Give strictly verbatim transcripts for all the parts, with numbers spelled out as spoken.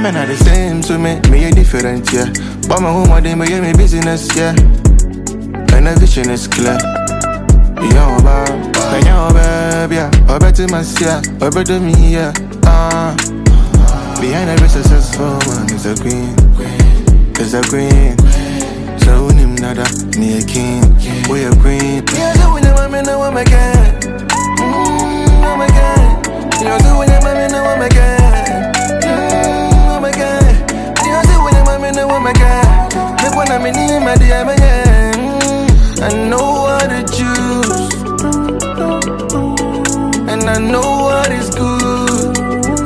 men are the same to me, me a different, yeah. But my home, they me me business, yeah. And the vision is clear. Yeah, baby, yeah, baby, yeah. I bet you must, yeah. I bet you me, yeah. Ah, behind every successful man is a queen, is a queen. So when him nada, me a king, we a queen. Yeah, so when I'm in, I'm again. Mm, I'm again. Yeah, so when I'm in, I'm again. Mm, I'm again. Yeah, so when I'm in, I'm again. Look when I'm in, my dear, again. I know what to choose, and I know what is good,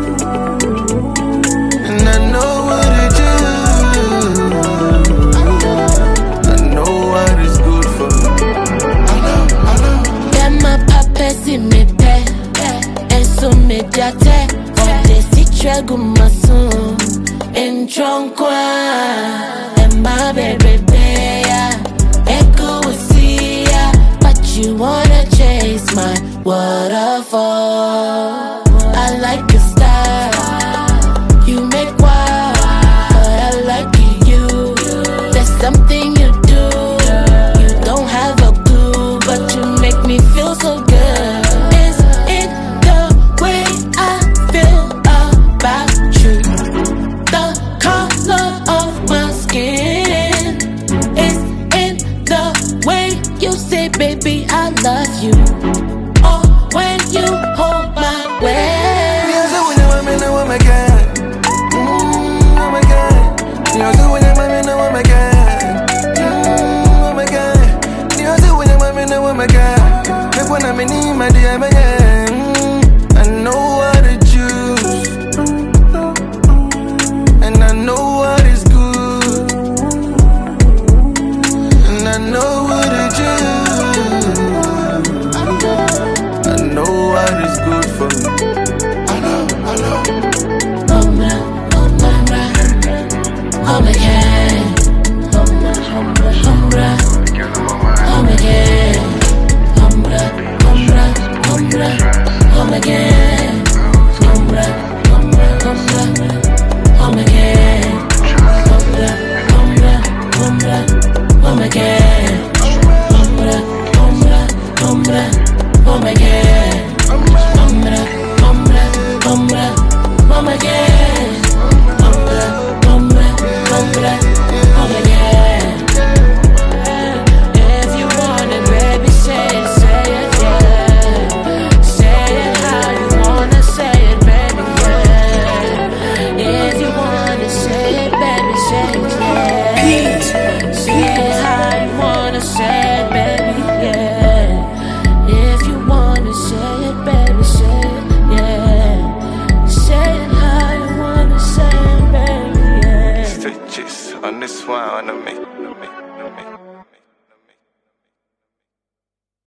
and I know what to choose. I know what is good for me. I know, I know. Yeah, my papa see me pay, and so me jate. On the citra gumasun, in tronkwa, and my baby pay. You wanna chase my waterfall. I like your style, you make wild, but I like you. There's something you do, you don't have a clue, but you make me feel so good. It's in the way I feel about you, the color of my skin. It's in the way you say, baby, I love you. Oh, when you hold my waist. Yeah, so when I'm in, I'm again. Mm, I'm again. Yeah, so when I'm in, I'm again. Mm, I'm again. Yeah, so when I'm in, I'm again. Look when I'm in, my dear, again. I know what to choose, and I know what is good, and I know what to choose. I know what is good for me.